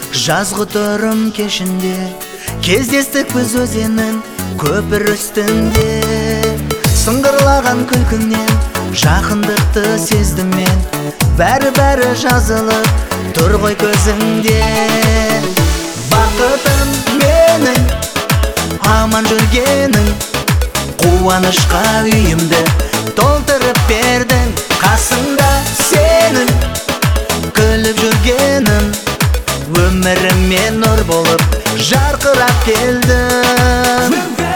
Жазғы тұрым кешінде кездестік біз өзеннің көпір үстінде. Сыңғырлаған күлкіңнен жақындықты сездім мен. Бәрі жазылып тұр ғой көзіңде. Бақытым менің аман жүргенің, қуанышқа үйімді толтырып бердің. Қасыңда сенің күліп жүргенім, өміріме нұр болып жарқырап келдің.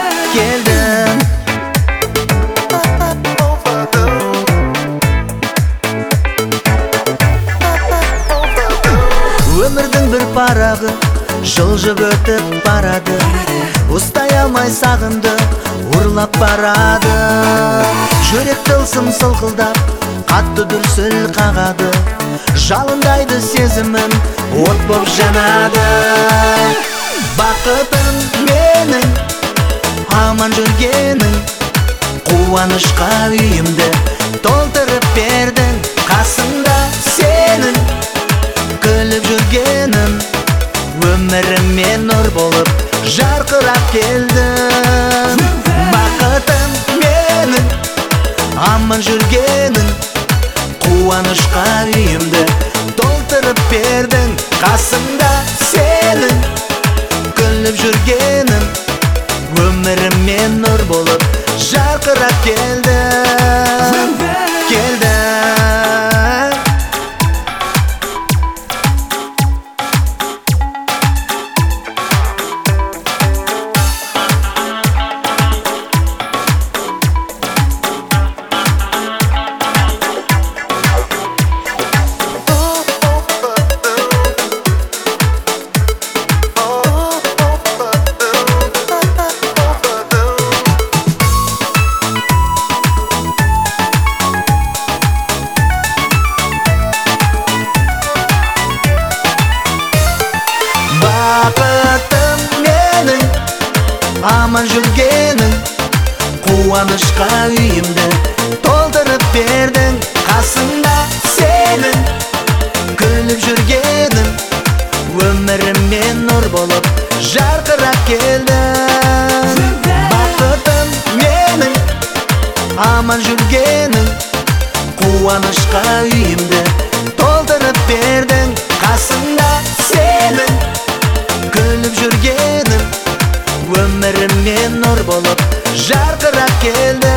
Өмірдің бір парағы жылжып өтіп барады, ұстай алмай сағынды ұрлап барады. Жүрек тылсым сылқылдап қатты дүрсіл қағады, жалындайды сезімім от боп жанады. Бақытым менің аман жүргенің, қуанышқа үйімді толтырып бердің. Қасымда сенің күліп жүргенім, өміріме нұр болып жарқырап келдің. Бақытым менің аман жүргенің, қуанышқа үйімді толтырып бердің. Қасымда сенің күліп жүргенім, өміріме нұр болып жарқырап келдің. Бақытым менің аман жүргенің, қуанышқа үйімді толтырып бердің. Қасымда сенің күліп жүргенім, өміріме нұр болып жарқырап келдің. Бақытым менің аман жүргенің, қуанышқа үйімді толтырып бердің. Қасымда сенің күліп жүргенім, өміріме нұр болып жарқырап келді.